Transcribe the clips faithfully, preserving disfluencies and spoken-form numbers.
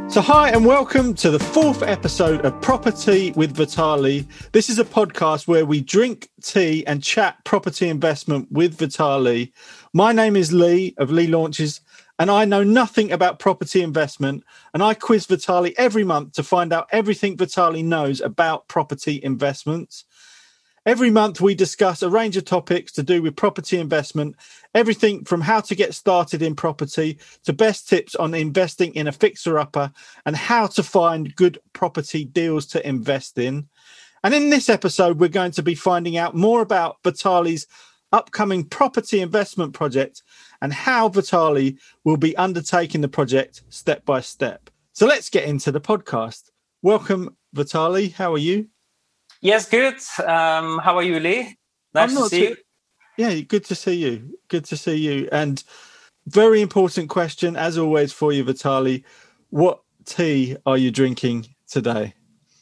So hi and welcome to the fourth episode of Property with Vitali. This is a podcast where we drink tea and chat property investment with Vitali. My name is Lee of Lee Launches and I know nothing about property investment, and I quiz Vitali every month to find out everything Vitali knows about property investments. Every month we discuss a range of topics to do with property investment, everything from how to get started in property to best tips on investing in a fixer-upper and how to find good property deals to invest in. And in this episode, we're going to be finding out more about Vitali's upcoming property investment project and how Vitali will be undertaking the project step by step. So let's get into the podcast. Welcome, Vitali. How are you? Yes, good. Um, how are you, Lee? Nice to see too, you. Yeah, good to see you. Good to see you. And very important question, as always, for you, Vitali. What tea are you drinking today?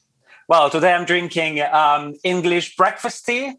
Well, today I'm drinking um, English breakfast tea.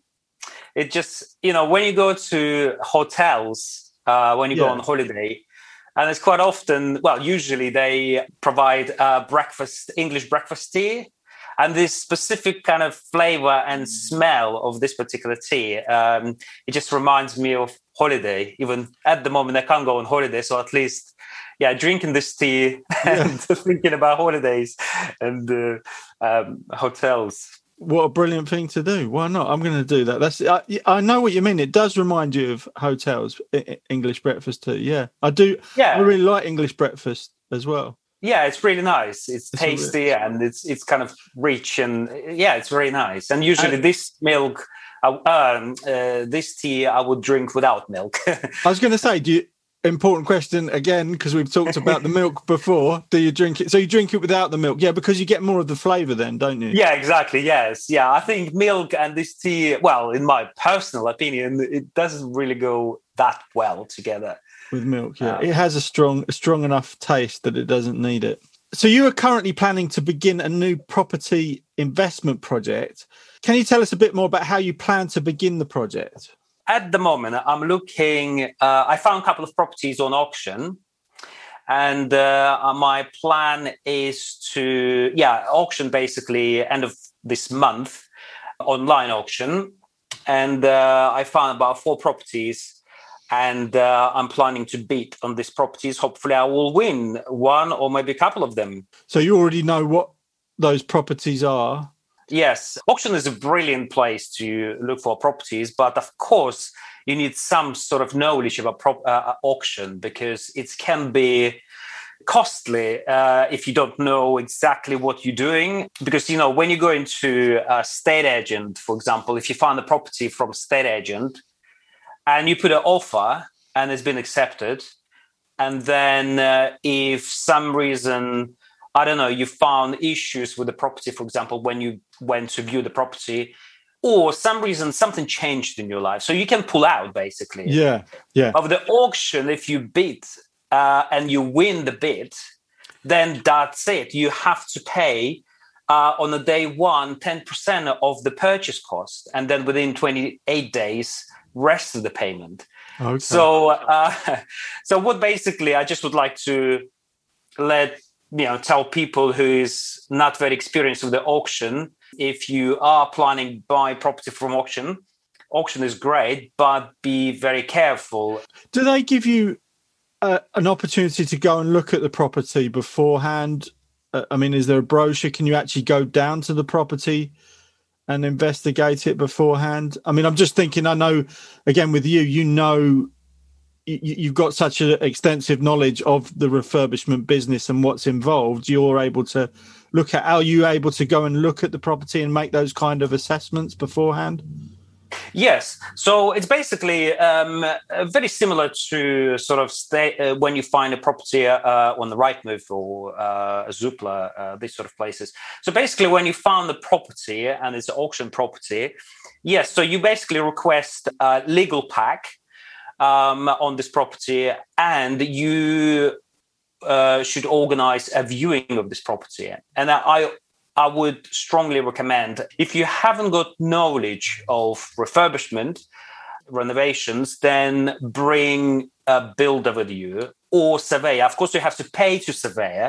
It just, you know, when you go to hotels, uh, when you yeah. go on holiday, and it's quite often, well, usually they provide uh, breakfast, English breakfast tea. And this specific kind of flavor and smell of this particular tea, um, it just reminds me of holiday. Even at the moment, I can't go on holiday, so at least, yeah, drinking this tea yeah. and thinking about holidays and uh, um, hotels. What a brilliant thing to do! Why not? I'm going to do that. That's I, I know what you mean. It does remind you of hotels, English breakfast tea. Yeah, I do. Yeah, I really like English breakfast as well. Yeah, it's really nice. It's, it's tasty rich. and it's it's kind of rich and yeah, it's very nice. And usually and, this milk, uh, um, uh, this tea, I would drink without milk. I was going to say, do you? Important question again, because we've talked about the milk before. Do you drink it? So you drink it without the milk? Yeah, because you get more of the flavour then, don't you? Yeah, exactly. Yes, yeah. I think milk and this tea, well, in my personal opinion, it doesn't really go that well together. With milk, yeah. Um, it has a strong a strong enough taste that it doesn't need it. So you are currently planning to begin a new property investment project. Can you tell us a bit more about how you plan to begin the project? At the moment, I'm looking, uh, I found a couple of properties on auction. And uh, my plan is to, yeah, auction basically end of this month, online auction. And uh, I found about four properties. And uh, I'm planning to bid on these properties. Hopefully I will win one or maybe a couple of them. So you already know what those properties are? Yes. Auction is a brilliant place to look for properties. But of course, you need some sort of knowledge about prop- uh, auction because it can be costly uh, if you don't know exactly what you're doing. Because, you know, when you go into a state agent, for example, if you find a property from a state agent, and you put an offer and it's been accepted. And then uh, if some reason, I don't know, you found issues with the property, for example, when you went to view the property, or some reason something changed in your life. So you can pull out basically. Yeah, yeah. Of the auction, if you bid uh, and you win the bid, then that's it. You have to pay uh, on the day one, ten percent of the purchase cost. And then within twenty-eight days, rest of the payment. Okay. So, uh, so what basically I just would like to let you know tell people who is not very experienced with the auction. If you are planning buy property from auction, auction is great, but be very careful. Do they give you uh, an opportunity to go and look at the property beforehand? Uh, I mean, is there a brochure? Can you actually go down to the property and investigate it beforehand? I mean, I'm just thinking, I know, again, with you, you know, you, you've got such an extensive knowledge of the refurbishment business and what's involved. You're able to look at, are you able to go and look at the property and make those kind of assessments beforehand? Yes. So it's basically um, very similar to sort of stay, uh, when you find a property uh, on the Rightmove or uh, Zoopla, uh, these sort of places. So basically when you found the property and it's an auction property, yes, so you basically request a legal pack um, on this property and you uh, should organize a viewing of this property. And I I would strongly recommend, if you haven't got knowledge of refurbishment, renovations, then bring a builder with you or surveyor. Of course, you have to pay to surveyor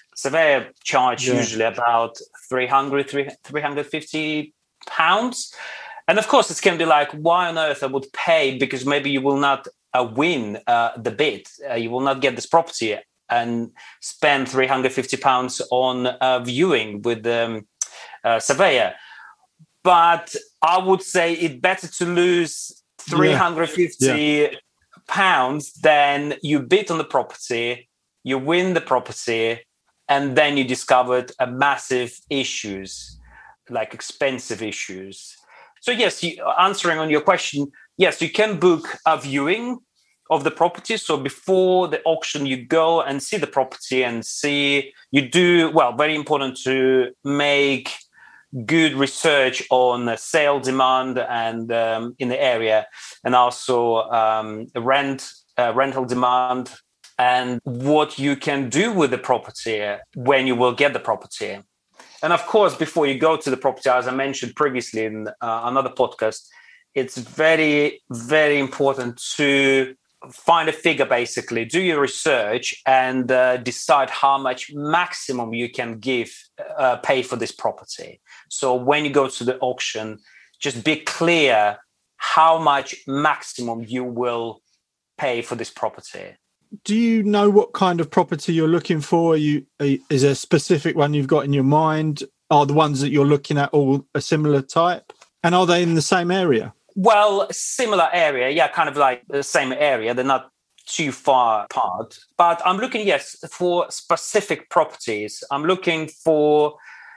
Surveyor charge Yeah. usually about three hundred, three hundred fifty pounds. And of course, it can be like, why on earth I would pay? Because maybe you will not uh, win uh, the bid. Uh, you will not get this property and spend three hundred fifty pounds on uh, viewing with the um, uh, surveyor. But I would say it's better to lose three hundred fifty yeah. pounds than you bid on the property, you win the property, and then you discovered a massive issues, like expensive issues. So yes, you, answering on your question, yes, you can book a viewing of the property. So before the auction, you go and see the property and see, you do, well, very important to make good research on the sale demand and um, in the area, and also um, rent, uh, rental demand, and what you can do with the property when you will get the property. And of course, before you go to the property, as I mentioned previously in uh, another podcast, it's very, very important to find a figure, basically, do your research and uh, decide how much maximum you can give, uh, pay for this property. So when you go to the auction, just be clear how much maximum you will pay for this property. Do you know what kind of property you're looking for? Are you, are you, is there a specific one you've got in your mind? Are the ones that you're looking at all a similar type? And are they in the same area? Well, similar area, yeah, kind of like the same area. They're not too far apart. But I'm looking, yes, for specific properties. I'm looking for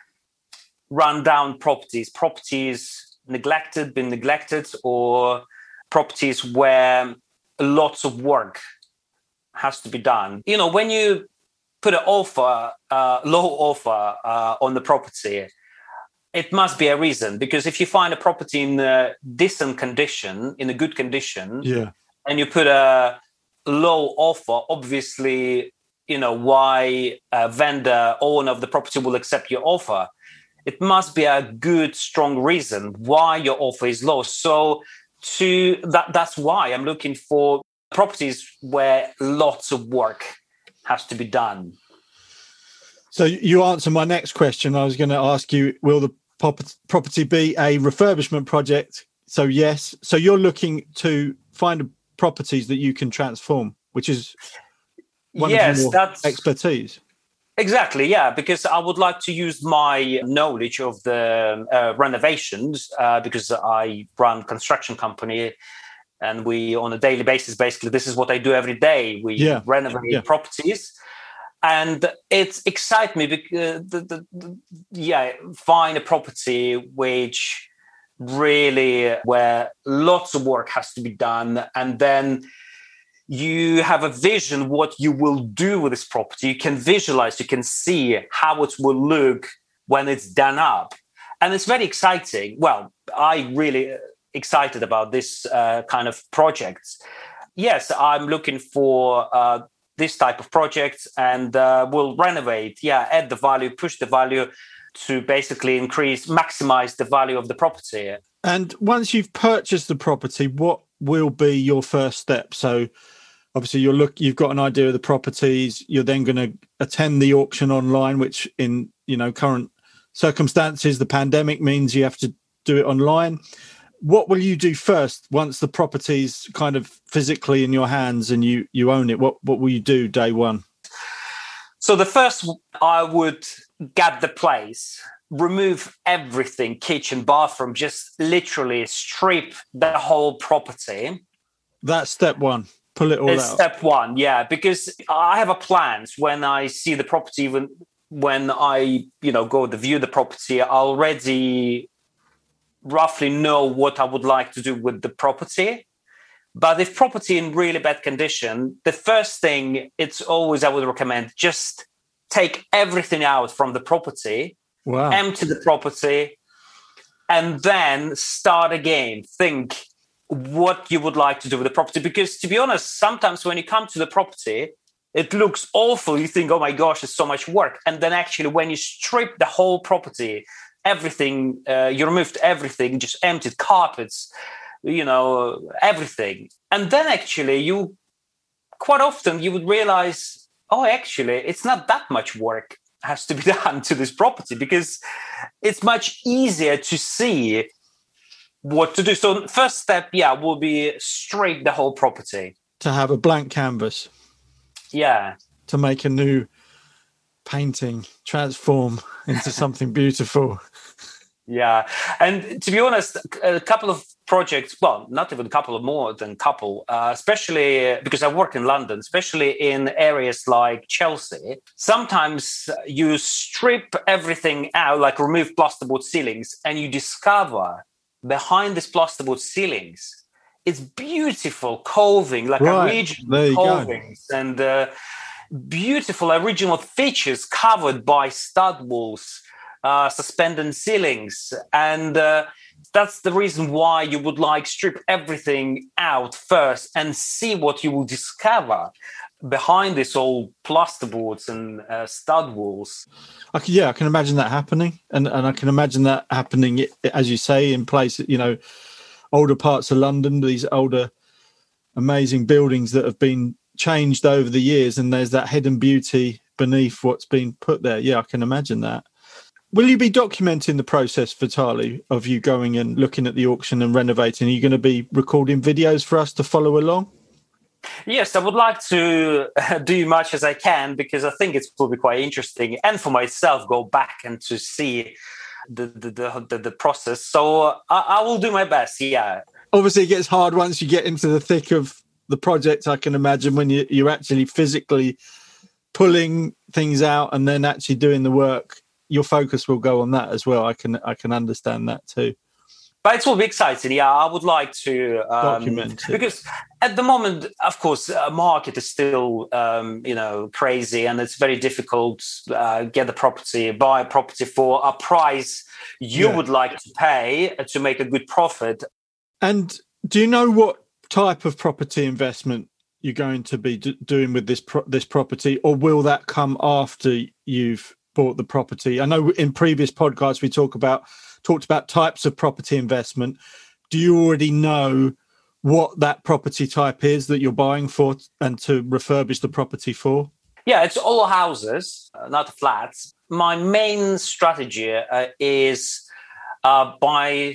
rundown properties, properties neglected, been neglected, or properties where lots of work has to be done. You know, when you put an offer, uh, low offer uh, on the property, it must be a reason, because if you find a property in a decent condition, in a good condition, yeah, and you put a low offer, obviously, you know, why a vendor, owner of the property will accept your offer. It must be a good, strong reason why your offer is low. So to that, that's why I'm looking for properties where lots of work has to be done. So you answer my next question. I was going to ask you, will the property be a refurbishment project? So yes. So you're looking to find properties that you can transform, which is one yes, of your that's expertise. Exactly, yeah, because I would like to use my knowledge of the uh, renovations uh, because I run construction company, and we, on a daily basis, basically, this is what I do every day. We yeah. renovate yeah. properties. And it excites me because, the, the, the, yeah, find a property which really, where lots of work has to be done. And then you have a vision what you will do with this property. You can visualize, you can see how it will look when it's done up. And it's very exciting. Well, I really excited about this uh, kind of projects. Yes, I'm looking for uh, this type of projects, and uh, we'll renovate, yeah, add the value, push the value to basically increase, maximize the value of the property. And once you've purchased the property, what will be your first step? So obviously you're look, you've got an idea of the properties. You're then going to attend the auction online, which in, you know, current circumstances, the pandemic means you have to do it online. What will you do first once the property's kind of physically in your hands and you, you own it? What, what will you do day one? So the first, I would get the place, remove everything, kitchen, bathroom, just literally strip the whole property. That's step one. Pull it all it's out. Step one, yeah, because I have a plan. When I see the property, even when I, you know, go to view the property, I already roughly know what I would like to do with the property. But if property in really bad condition, the first thing, it's always I would recommend just take everything out from the property, wow. empty the property, and then start again. Think what you would like to do with the property. Because to be honest, sometimes when you come to the property, it looks awful. You think, oh my gosh, it's so much work. And then actually when you strip the whole property, everything, uh, you removed everything, just emptied carpets, you know, everything. And then actually you, quite often you would realize, oh, actually, it's not that much work. has to be done to this property, because it's much easier to see what to do. So first step, yeah, will be straight the whole property. To have a blank canvas. Yeah. To make a new painting, transform into something beautiful. Yeah. And to be honest, a couple of projects, well, not even a couple of more than couple, uh, especially because I work in London, especially in areas like Chelsea, sometimes you strip everything out, like remove plasterboard ceilings, and you discover behind these plasterboard ceilings, it's beautiful coving, like right. original covings go. and uh, beautiful original features covered by stud walls, uh, suspended ceilings. And uh, that's the reason why you would like strip everything out first and see what you will discover behind this old plasterboards and uh, stud walls. I can, yeah, I can imagine that happening. And, and I can imagine that happening, as you say, in places, you know, older parts of London, these older, amazing buildings that have been changed over the years, and there's that hidden beauty beneath what's been put there. Yeah, I can imagine that. Will you be documenting the process, Vitali, of you going and looking at the auction and renovating? Are you going to be recording videos for us to follow along? Yes, I would like to do much as I can, because I think it will be quite interesting, and for myself, go back and to see the the the, the, the process. So I, I will do my best. Yeah. Obviously, it gets hard once you get into the thick of the project. I can imagine when you, you're actually physically pulling things out and then actually doing the work, your focus will go on that as well. I can I can understand that too. But it will be exciting. Yeah, I would like to um, document it. Because at the moment, of course, uh, market is still um, you know crazy, and it's very difficult to uh, get the property, buy a property for a price you yeah. would like to pay to make a good profit. And do you know what type of property investment you're going to be d- doing with this pro- this property, or will that come after you've bought the property? I know in previous podcasts we talk about talked about types of property investment. Do you already know what that property type is that you're buying for and to refurbish the property for? Yeah, it's all houses, uh, not flats. My main strategy uh, is uh, buy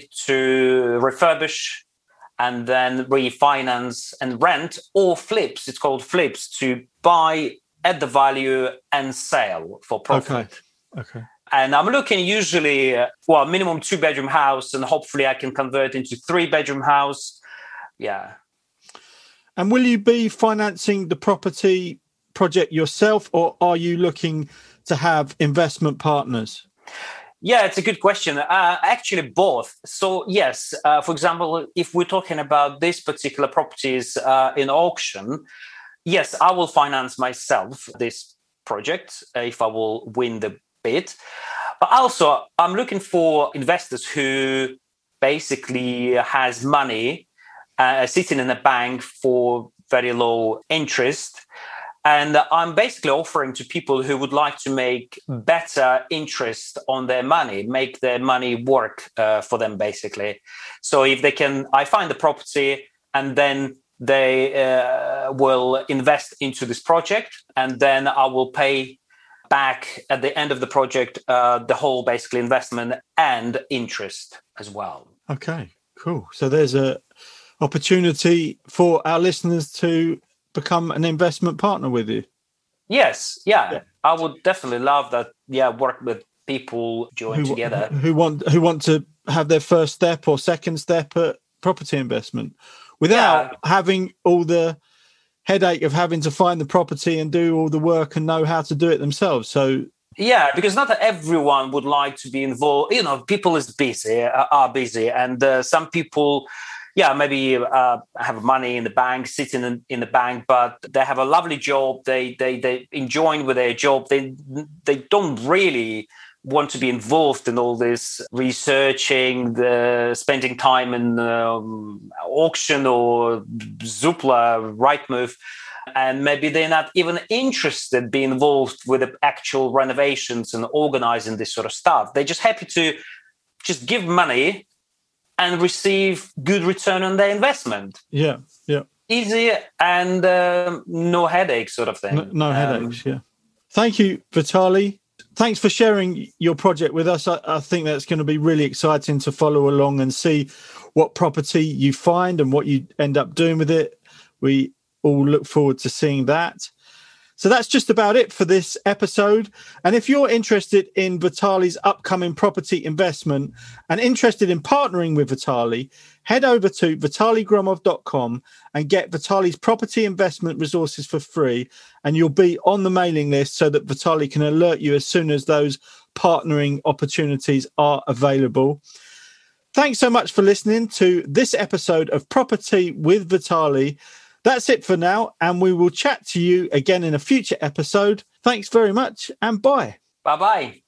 to refurbish and then refinance and rent, or flips. It's called flips, to buy at the value and sell for profit. Okay. Okay. And I'm looking usually, uh, well, minimum two bedroom house, and hopefully I can convert into three bedroom house. Yeah. And will you be financing the property project yourself, or are you looking to have investment partners? Yeah, it's a good question. Uh, actually, both. So, yes, uh, for example, if we're talking about these particular properties uh, in auction, yes, I will finance myself this project uh, if I will win the bid. But also, I'm looking for investors who basically has money uh, sitting in a bank for very low interest. And I'm basically offering to people who would like to make better interest on their money, make their money work uh, for them, basically. So if they can, I find the property and then they uh, will invest into this project, and then I will pay back at the end of the project uh, the whole basically investment and interest as well. Okay, cool. So there's a opportunity for our listeners to become an investment partner with you. Yes, yeah, yeah. I would definitely love that. Yeah, work with people join who, together who want who want to have their first step or second step at property investment without yeah. having all the headache of having to find the property and do all the work and know how to do it themselves. So yeah, because not everyone would like to be involved. You know, people is busy, uh, are busy, and uh, some people, yeah, maybe uh, have money in the bank, sitting in, in the bank, but they have a lovely job. They they they enjoying with their job. They they don't really want to be involved in all this researching, the spending time in um, auction or Zoopla, Rightmove. And maybe they're not even interested in being involved with the actual renovations and organizing this sort of stuff. They're just happy to just give money and receive good return on their investment. Yeah, yeah. Easy and uh, no headache sort of thing. No, no um, headaches, yeah. Thank you, Vitali. Thanks for sharing your project with us. I, I think that's going to be really exciting to follow along and see what property you find and what you end up doing with it. We all look forward to seeing that. So that's just about it for this episode. And if you're interested in Vitali's upcoming property investment and interested in partnering with Vitali, head over to vitali gromov dot com and get Vitali's property investment resources for free. And you'll be on the mailing list so that Vitali can alert you as soon as those partnering opportunities are available. Thanks so much for listening to this episode of Property with Vitali. That's it for now, and we will chat to you again in a future episode. Thanks very much, and bye. Bye-bye.